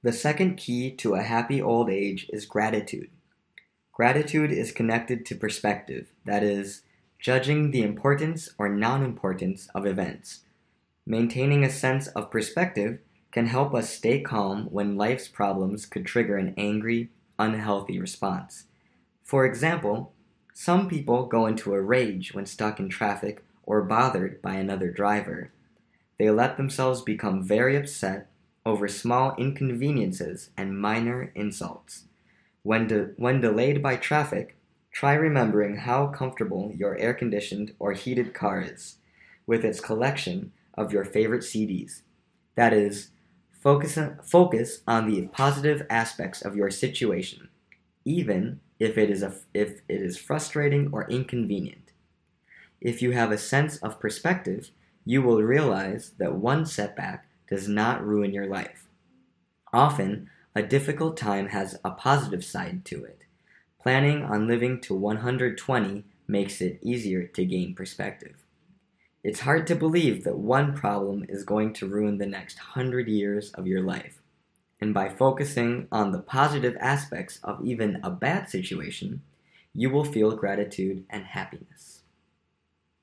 The second key to a happy old age is gratitude. Gratitude is connected to perspective, that is, judging the importance or non importance of events. Maintaining a sense of perspective can help us stay calm when life's problems could trigger an angry, unhealthy response. For example, some people go into a rage when stuck in traffic or bothered by another driver. They let themselves become very upset over small inconveniences and minor insults. When delayed by traffic, try remembering how comfortable your air conditioned or heated car is, with its collection of your favorite CDs. That is, focus on the positive aspects of your situation, even if it is frustrating or inconvenient. If you have a sense of perspective, you will realize that one setback does not ruin your life. Often, a difficult time has a positive side to it. Planning on living to 120 makes it easier to gain perspective. It's hard to believe that one problem is going to ruin the next 100 years of your life. And by focusing on the positive aspects of even a bad situation, you will feel gratitude and happiness.